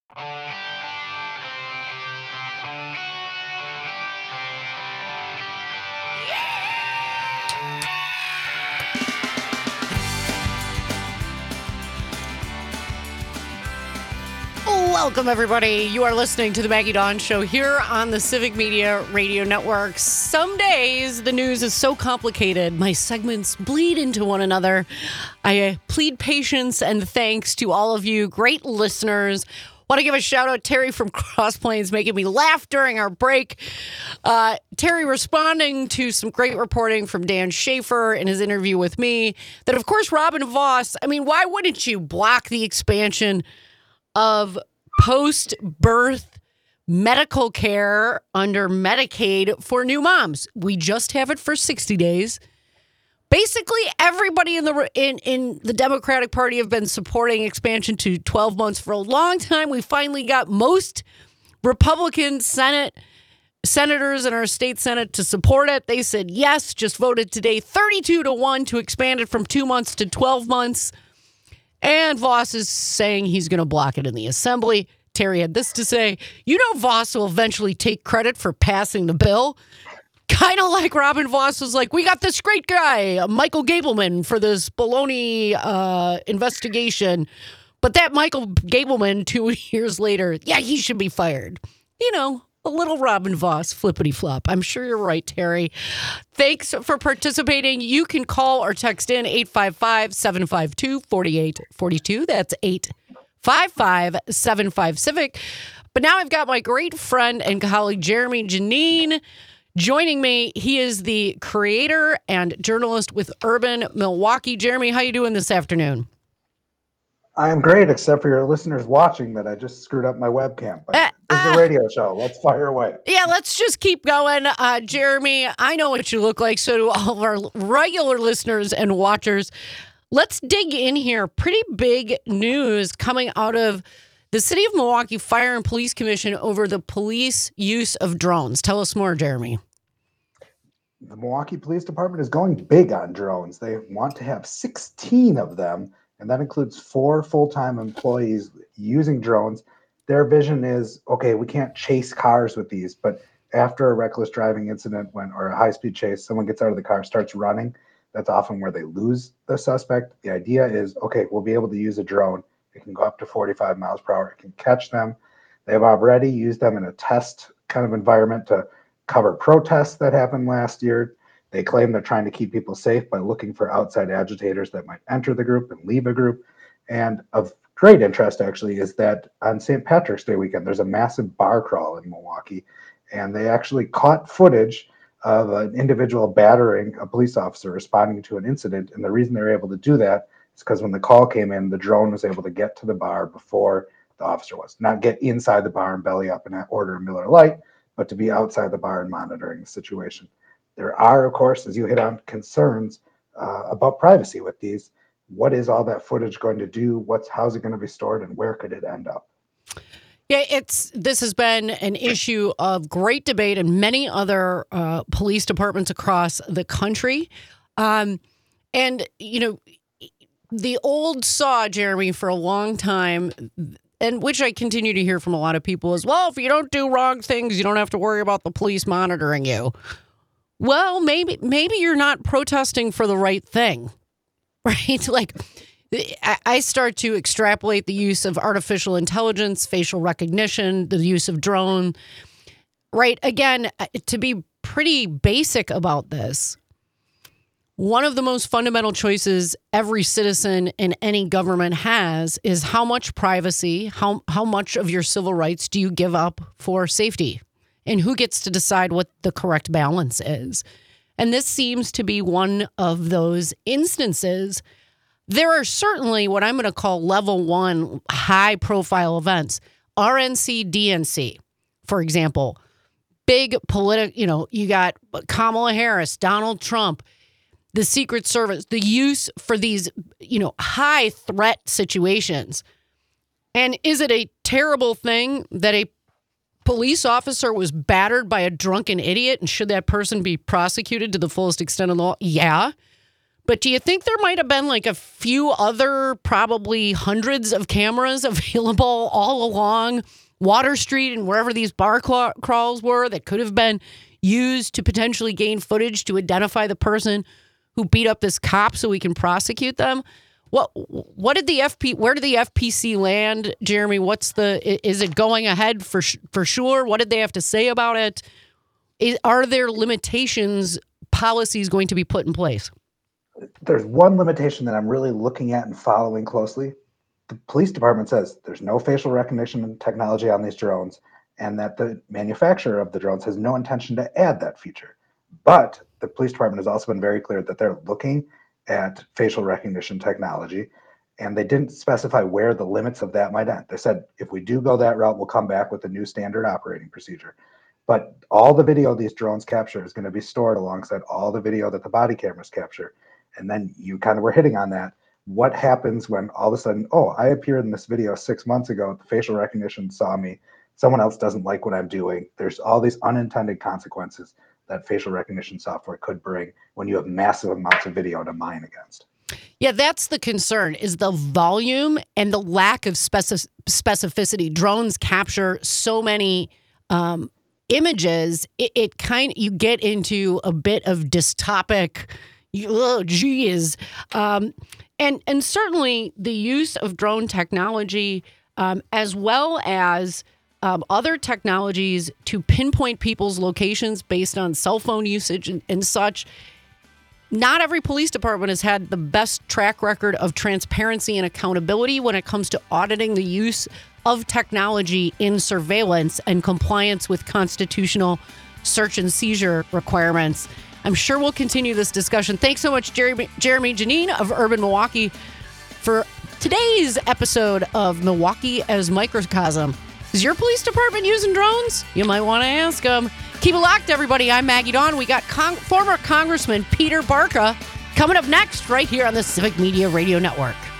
Welcome, everybody. You are listening to the Maggie Dawn Show here on the Civic Media Radio Network. Some days the news is so complicated, my segments bleed into one another. I plead patience and thanks to all of you great listeners. Want to give a shout out Terry from Cross Plains making me laugh during our break. Terry responding to some great reporting from Dan Schaefer in his interview with me that, of course, Robin Vos, I mean, why wouldn't you block the expansion of post-birth medical care under Medicaid for new moms? We just have it for 60 days. Basically, everybody in the Democratic Party have been supporting expansion to 12 months for a long time. We finally got most Republican senators in our state Senate to support it. They said yes, just voted today 32-1 to expand it from 2 months to 12 months. And Vos is saying he's going to block it in the assembly. Terry had this to say: you know, Vos will eventually take credit for passing the bill. Kind of like Robin Vos was like, we got this great guy, Michael Gableman, for this baloney investigation. But that Michael Gableman, 2 years later, yeah, he should be fired. You know, a little Robin Vos flippity flop. I'm sure you're right, Terry. Thanks for participating. You can call or text in 855-752-4842. That's 855-75-CIVIC. But now I've got my great friend and colleague, Jeremy Janine, joining me. He is the creator and journalist with Urban Milwaukee. Jeremy, how you doing this afternoon? I am great, except for your listeners watching that I just screwed up my webcam. But this is a radio show. Let's fire away. Yeah, let's just keep going. Jeremy, I know what you look like. So do all of our regular listeners and watchers. Let's dig in here. Pretty big news coming out of the City of Milwaukee Fire and Police Commission over the police use of drones. Tell us more, Jeremy. The Milwaukee Police Department is going big on drones. They want to have 16 of them, and that includes 4 full-time employees using drones. Their vision is, okay, we can't chase cars with these, but after a reckless driving incident or a high-speed chase, someone gets out of the car, starts running. That's often where they lose the suspect. The idea is, okay, we'll be able to use a drone. It can go up to 45 miles per hour. It can catch them. They have already used them in a test kind of environment to cover protests that happened last year. They claim they're trying to keep people safe by looking for outside agitators that might enter the group and leave a group. And of great interest, actually, is that on St. Patrick's Day weekend, there's a massive bar crawl in Milwaukee, and they actually caught footage of an individual battering a police officer responding to an incident. And the reason they were able to do that is because when the call came in, the drone was able to get to the bar before the officer was. Not get inside the bar and belly up and order a Miller Lite, but to be outside the bar and monitoring the situation. There are, of course, as you hit on, concerns about privacy with these. What is all that footage going to do? How's it going to be stored, and where could it end up? Yeah, this has been an issue of great debate in many other police departments across the country. And, you know, the old saw, Jeremy, for a long time, and which I continue to hear from a lot of people, is, well, if you don't do wrong things, you don't have to worry about the police monitoring you. Well, maybe you're not protesting for the right thing, right? Like, I start to extrapolate the use of artificial intelligence, facial recognition, the use of drone, right? Again, to be pretty basic about this, one of the most fundamental choices every citizen in any government has is how much privacy, how much of your civil rights do you give up for safety? And who gets to decide what the correct balance is? And this seems to be one of those instances. There are certainly what I'm going to call level 1 high profile events. RNC, DNC, for example, big political, you got Kamala Harris, Donald Trump, the Secret Service, the use for these, high threat situations. And is it a terrible thing that a police officer was battered by a drunken idiot, and should that person be prosecuted to the fullest extent of the law? Yeah. But do you think there might have been like a few other, probably hundreds of cameras available all along Water Street and wherever these bar crawls were that could have been used to potentially gain footage to identify the person who beat up this cop so we can prosecute them? What did where did the FPC land, Jeremy? Is it going ahead for sure? What did they have to say about it? Are there limitations, policies going to be put in place? There's one limitation that I'm really looking at and following closely. The police department says there's no facial recognition technology on these drones, and that the manufacturer of the drones has no intention to add that feature. But the police department has also been very clear that they're looking at facial recognition technology, and they didn't specify where the limits of that might end. They said, if we do go that route, we'll come back with a new standard operating procedure. But all the video these drones capture is going to be stored alongside all the video that the body cameras capture. And then you kind of were hitting on that. What happens when all of a sudden, I appeared in this video 6 months ago, the facial recognition saw me, someone else doesn't like what I'm doing. There's all these unintended consequences that facial recognition software could bring when you have massive amounts of video to mine against. Yeah, that's the concern, is the volume and the lack of specificity. Drones capture so many images, you get into a bit of dystopic, and certainly the use of drone technology, as well as other technologies to pinpoint people's locations based on cell phone usage and such. Not every police department has had the best track record of transparency and accountability when it comes to auditing the use of technology in surveillance and compliance with constitutional search and seizure requirements. I'm sure we'll continue this discussion. Thanks so much, Jeremy Janine of Urban Milwaukee, for today's episode of Milwaukee as Microcosm. Is your police department using drones? You might want to ask them. Keep it locked, everybody. I'm Maggie Dawn. We got former Congressman Peter Barca coming up next right here on the Civic Media Radio Network.